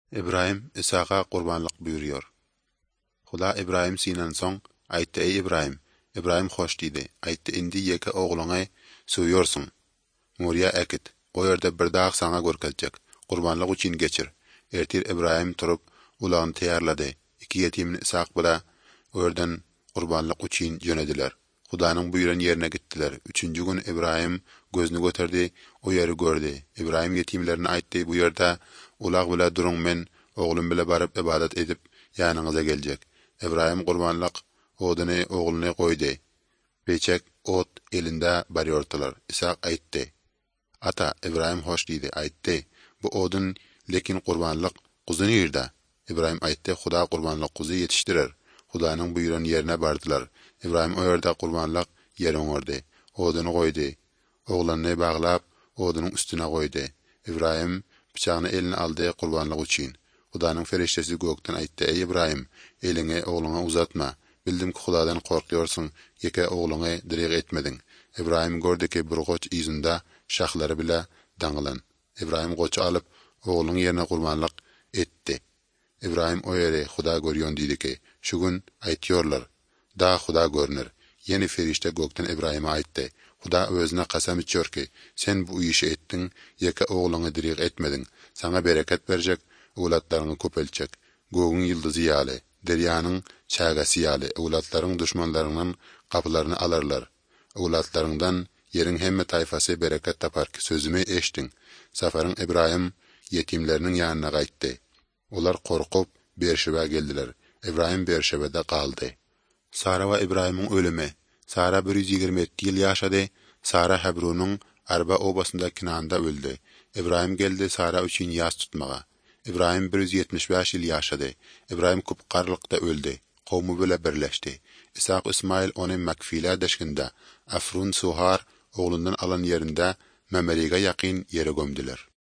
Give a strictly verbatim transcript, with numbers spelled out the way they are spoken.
İbrahim İshak'a kurbanlık buyuruyor. Huda İbrahim sinan soň aýtdy: "Ey İbrahim." İbrahim hoş diýdi. Aýtdy: "Indi ýeke ogluňy söýýorsuň. Moriýa ekit. O ýerde bir dag saňa görkezjek. Kurbanlyk üçin geçir." Ertir İbrahim turup ulagyny täýärlady. Iki ýetimini Ishak bilen o ýerden kurbanlyk üçin ýönediler. Hudaňyň buýran ýerine gitdiler. Üçünji gün İbrahim gözüni göterdi, o ýeri gördi. İbrahim ýetimlerine aýtdy: "Bu ýerde ulag bilen duruň, men oglum bilen baryp ibadat edip ýanyňyza geljek." İbrahim kurbanlyk oduny ogluny goýdy. Beçek ot elinde barýordylar. Ishak aýtdy: "Ata." İbrahim hoş diýdi. Aýtdy: "Bu odun lekin kurbanlyk kuzyny ýerde." İbrahim aýtdy: "Huda kurbanlyk kuzy ýetişdirer." Hudaňyň buýran ýerine bardylar. İbrahim o ýerde kurbanlyk ýeri öňürdi. Oduny goýdy. Oglanyny baglap odunyň üstüne goýdy. İbrahim bıçagyny eline aldy kurbanlyk üçin. Hudaňyň feriştesi gökden aýtdy: "Ey İbrahim, elini ogluňa uzatma. Bildim ki Hudadan korkýorsun, ýeke ogluňy direk etmediň." İbrahim gördü ki bir goç ýüzünde şahlary bile daňylan. İbrahim goçy alyp oglunyň ýerine kurbanlyk etdi. İbrahim o ýeri Huda görýän diýdi ki, "Şu gün aýtýorlar, da Huda görnür." Ýeni ferişte gökden İbrahim'e aýtdy: "Huda özüne kasam içýär ki, sen bu işi etdiň, ýeke ogluňy direk etmediň. Sana bereket berjek, owlatlaryňy köpeltjek. Gögüň ýyldyzy ýaly, derýanyň çägesy ýaly, owlatlaryň düşmanlarynyň kapylaryny alarlar. Owlatlaryňdan ýeriň hemme taýfasy bereket tapar ki, sözümi eşdiň." Safaryň İbrahim ýetimleriniň ýanyna gaýtdy. Olar korkup Berşebe geldiler. İbrahim Berşebe'de kaldı. Sara ve İbrahim'in ölümü. Sara bir yüz ýygrimi ýedi ýyl ýaşady. Sara Hebron'un Arba obasynda Kinanda öldü. İbrahim geldi Sara üçin ýas tutmaga. İbrahim bir yüz ýetmiş beş ýyl ýaşady. İbrahim kupkarlykda öldü. Kowmy bilen birleşdi. Ishak Ismail ony Makfila deşginde Afrun Suhar oglundan alan ýerinde Memeriga ýakyn ýere gömdiler.